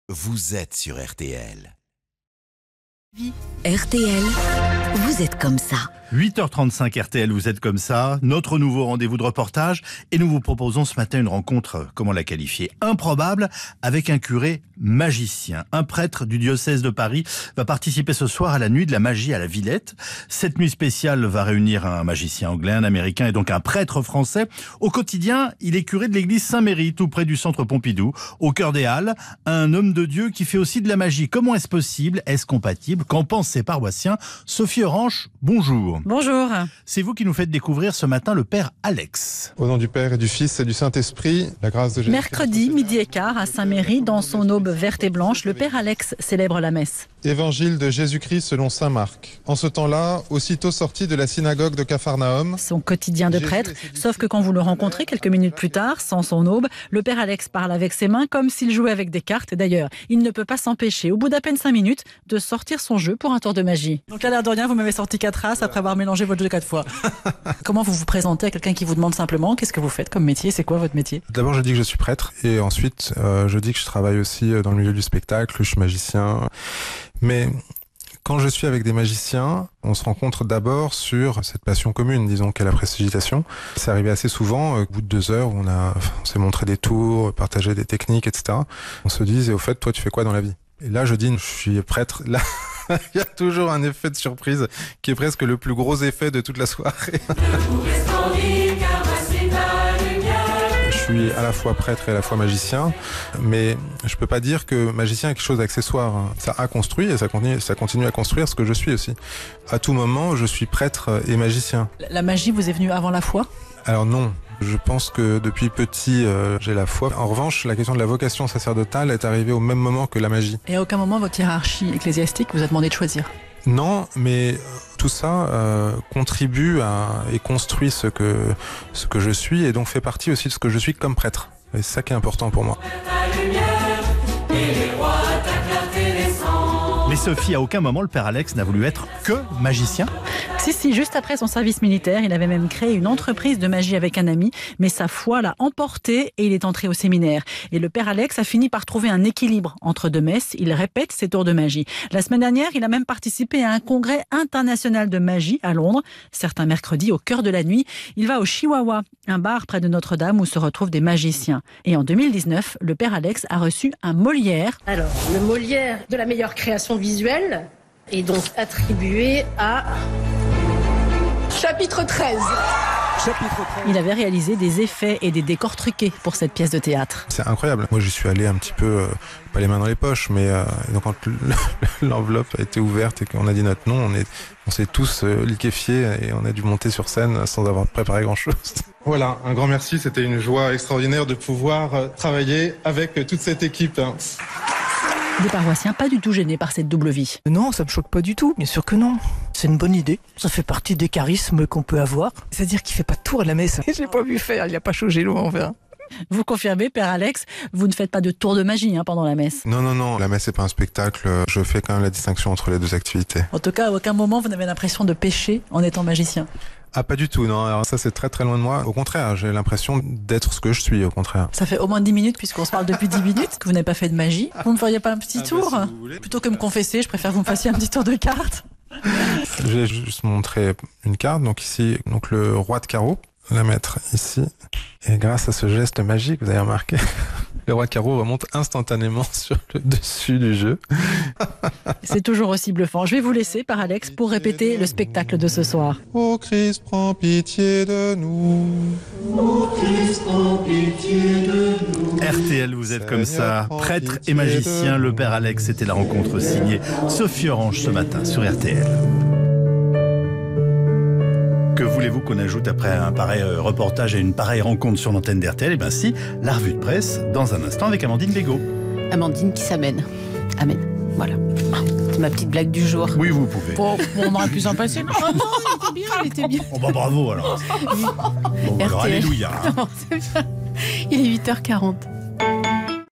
Vous êtes sur RTL. RTL, vous êtes comme ça. 8h35 RTL, vous êtes comme ça, notre nouveau rendez-vous de reportage, et nous vous proposons ce matin une rencontre, comment la qualifier, improbable, avec un curé magicien. Un prêtre du diocèse de Paris va participer ce soir à la nuit de la magie à la Villette. Cette nuit spéciale va réunir un magicien anglais, un américain et donc un prêtre français. Au quotidien, il est curé de l'église Saint-Méry, tout près du centre Pompidou, au cœur des Halles, un homme de Dieu qui fait aussi de la magie. Comment est-ce possible? Est-ce compatible? Qu'en pensent ces paroissiens? Sophie Orange, bonjour. Bonjour. C'est vous qui nous faites découvrir ce matin le Père Alex. Au nom du Père et du Fils et du Saint-Esprit, la grâce de Jésus. Mercredi, midi et quart, à Saint-Méry, dans son aube verte et blanche, le Père Alex célèbre la messe. Évangile de Jésus-Christ selon saint Marc. En ce temps-là, aussitôt sorti de la synagogue de Capharnaüm, Son quotidien de prêtre, sauf que quand vous le rencontrez quelques minutes plus tard, sans son aube, le Père Alex parle avec ses mains comme s'il jouait avec des cartes. D'ailleurs, il ne peut pas s'empêcher, au bout d'à peine 5 minutes, de sortir son jeu pour un tour de magie. Donc à l'air de rien, vous m'avez sorti 4 as après avoir mélangé votre jeu 4 fois. Comment vous vous présentez à quelqu'un qui vous demande simplement qu'est-ce que vous faites comme métier? C'est quoi votre métier? d'abord je dis que je suis prêtre et ensuite je dis que je travaille aussi dans le milieu du spectacle, je suis magicien. Mais quand je suis avec des magiciens, on se rencontre d'abord sur cette passion commune, disons, qu'est la prestidigitation. C'est arrivé assez souvent, au bout de 2 heures, on s'est montré des tours, partagé des techniques, etc. On se dit, et au fait, toi, tu fais quoi dans la vie? Et là, je dis, je suis prêtre. Là, il y a toujours un effet de surprise qui est presque le plus gros effet de toute la soirée. Je suis à la fois prêtre et à la fois magicien, mais je peux pas dire que magicien est quelque chose d'accessoire. Ça a construit et ça continue à construire ce que je suis aussi. À tout moment, je suis prêtre et magicien. La magie vous est venue avant la foi? Alors non, je pense que depuis petit, j'ai la foi. En revanche, la question de la vocation sacerdotale est arrivée au même moment que la magie. Et à aucun moment votre hiérarchie ecclésiastique vous a demandé de choisir? Non, mais tout ça contribue et construit ce que je suis et donc fait partie aussi de ce que je suis comme prêtre. Et c'est ça qui est important pour moi. Mais Sophie, à aucun moment le Père Alex n'a voulu être que magicien. Si, juste après son service militaire, il avait même créé une entreprise de magie avec un ami, mais sa foi l'a emporté et il est entré au séminaire. Et le Père Alex a fini par trouver un équilibre entre 2 messes. Il répète ses tours de magie. La semaine dernière, il a même participé à un congrès international de magie à Londres. Certains mercredis, au cœur de la nuit, il va au Chihuahua, un bar près de Notre-Dame où se retrouvent des magiciens. Et en 2019, le Père Alex a reçu un Molière. Alors, le Molière de la meilleure création visuelle est donc attribué à chapitre 13. Il avait réalisé des effets et des décors truqués pour cette pièce de théâtre. C'est incroyable. Moi, j'y suis allé un petit peu, pas les mains dans les poches, mais donc quand l'enveloppe a été ouverte et qu'on a dit notre nom, on s'est tous liquéfiés et on a dû monter sur scène sans avoir préparé grand-chose. Voilà, un grand merci. C'était une joie extraordinaire de pouvoir travailler avec toute cette équipe. Des paroissiens pas du tout gênés par cette double vie. Non, ça me choque pas du tout, bien sûr que non. C'est une bonne idée, ça fait partie des charismes qu'on peut avoir. C'est-à-dire qu'il fait pas de tour à la messe. J'ai pas vu faire, il a pas chaud gélo, on verra. Vous confirmez, Père Alex, vous ne faites pas de tour de magie pendant la messe? Non, la messe c'est pas un spectacle, je fais quand même la distinction entre les 2 activités. En tout cas, à aucun moment vous n'avez l'impression de pécher en étant magicien? Ah, pas du tout, non. Alors ça, c'est très très loin de moi. Au contraire, j'ai l'impression d'être ce que je suis, au contraire. Ça fait au moins 10 minutes, puisqu'on se parle depuis 10 minutes, que vous n'avez pas fait de magie. Vous me feriez pas un petit tour? Si Plutôt que me confesser, je préfère que vous me fassiez un petit tour de cartes. Je vais juste montrer une carte. Donc ici, le roi de carreau. La mettre ici. Et grâce à ce geste magique, vous avez remarqué, le roi de carreau remonte instantanément sur le dessus du jeu. C'est toujours aussi bluffant. Je vais vous laisser, Père Alex, pour répéter le spectacle de ce soir. Ô Christ, prends pitié de nous. Ô Christ, prends pitié de nous. RTL, vous êtes comme ça, prêtre et magicien, le Père Alex, c'était la rencontre signée Sophie Orange ce matin sur RTL. Que voulez-vous qu'on ajoute après un pareil reportage et une pareille rencontre sur l'antenne d'RTL? Eh bien si, la revue de presse, dans un instant avec Amandine Bégaud. Amandine qui s'amène. Amen. Voilà. C'est ma petite blague du jour. Oui, vous pouvez. Bon, on aurait pu s'en passer. Non, elle était bien. Oh bah bravo alors. Bon, alors RTL. alléluia. Il est 8h40.